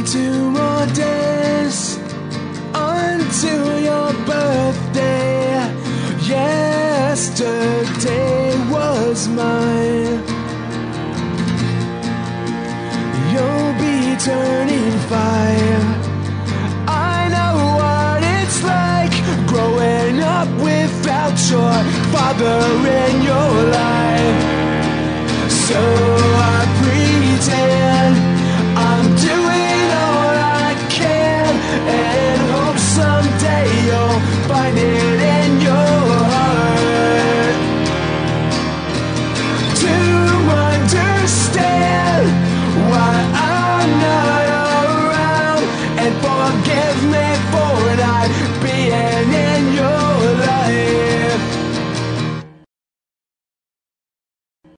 2 more days until your birthday. Yesterday was mine. You'll be turning 5. I know what it's like growing up without your father in your life. So